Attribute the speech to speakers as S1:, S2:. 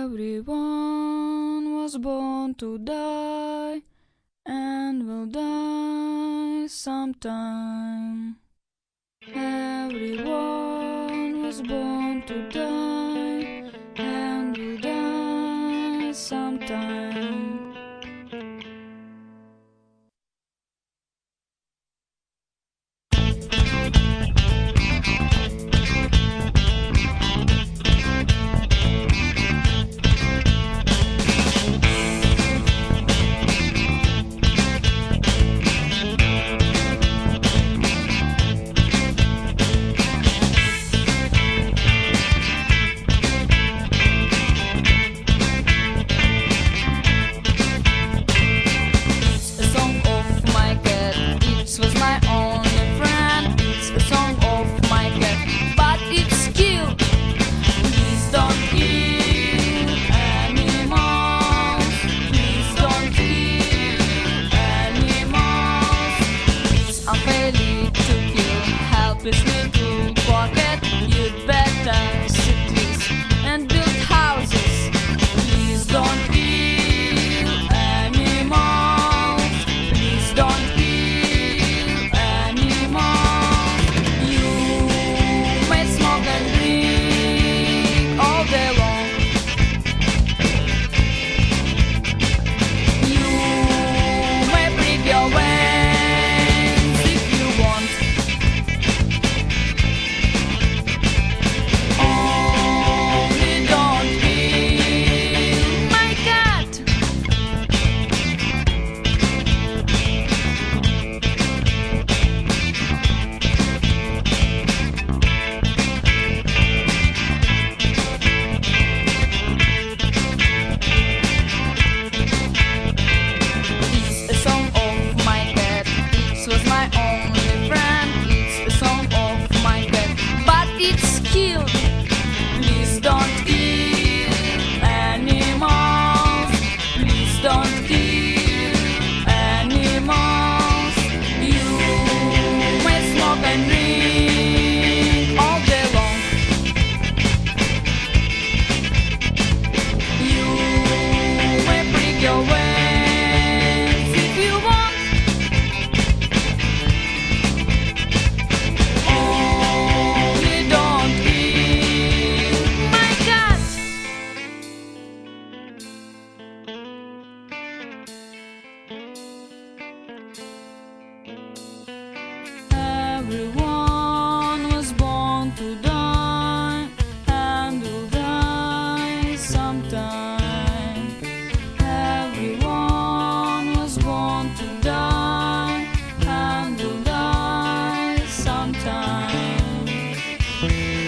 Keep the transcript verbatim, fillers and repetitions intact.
S1: Everyone was born to die and will die sometime. Everyone was born to die and will die sometime. Helplessly to pocket, you'd better cities and build houses. Please don't kill animals. Please don't kill animals. You may smoke and drink all day long. You may break your wings if you want. Everyone was born to die and will die sometime. Everyone was born to die and will die sometime.